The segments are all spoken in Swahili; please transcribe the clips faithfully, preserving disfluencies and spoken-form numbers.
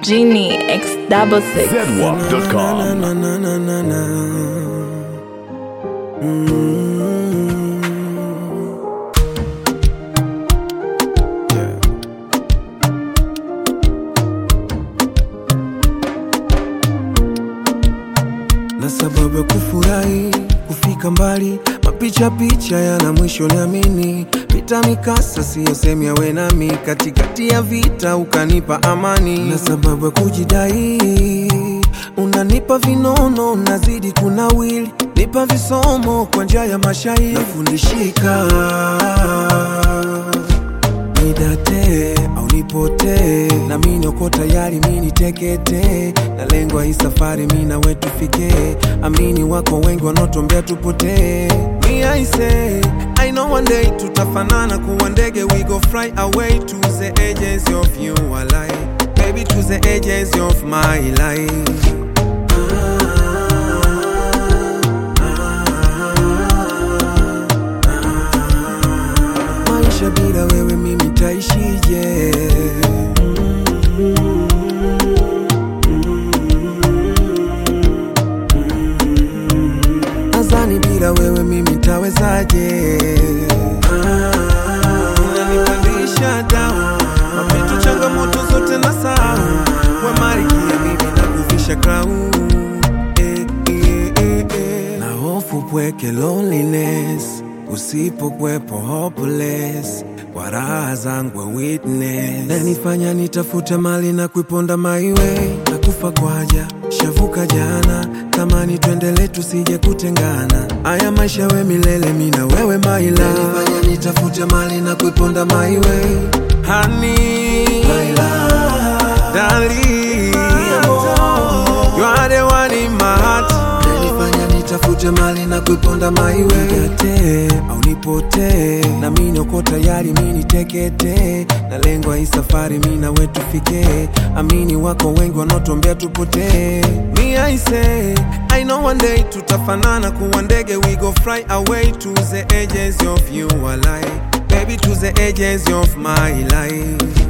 Genie X double six. Z W A P dot com. Na, na, na, na, na. Mm. Yeah. Na sababu ya kufurahi kufika mbali, mapicha picha yana mwisho niamini, pita mikasa siyo semi ya we nami, katikati ya vita ukanipa amani. Na sababu ya kujidai, unanipa vinono nazidi kunawili, nipa visomo kwa njia ya mashairi, nafundishika nidate au nipote, na mimi niko tayari mimi nitekete, na lengo hii safari mimi na wetu fike, amini wako wengi wanotombea tupote. Me I say I know one day tutafanana kuwa ndege, we go fly away to the edges of you alive, baby to the edges of my life. Maisha bila wewe mimi taishije? Azani bila wewe mimi tawezaje? Unanipandisha down, mapitu changamoto zote na sawa, we marikia mimi nakufisha crown. Eh, eh, eh, eh. Na hofu pweke loneliness, usipokwepo hopeless, kwa raha zangu witness, na nifanya nitafute mali na kuiponda my way, na kufa kwaja shavuka jana, tamani tuendele tusije kutengana, aya maisha we milele mina wewe my love, na nifanya nitafute mali na kuiponda my way, honey my love darling, you are the one in my heart, nitafute mali na kuiponda my way, nigate au nipote, na mimi niko tayari mimi nitekete, na lengo hii safari mimi na wetu fike, amini wako wengi wanotombea tupote. Me I say I know one day tutafanana kuwa ndege, we go fly away to the edges of you alive, baby to the edges of my life.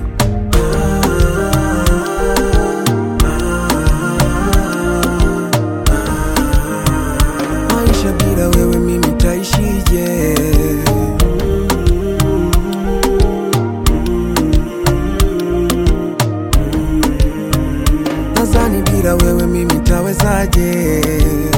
Bila wewe mimi taishije? Nazani bila wewe mimi tawezaje?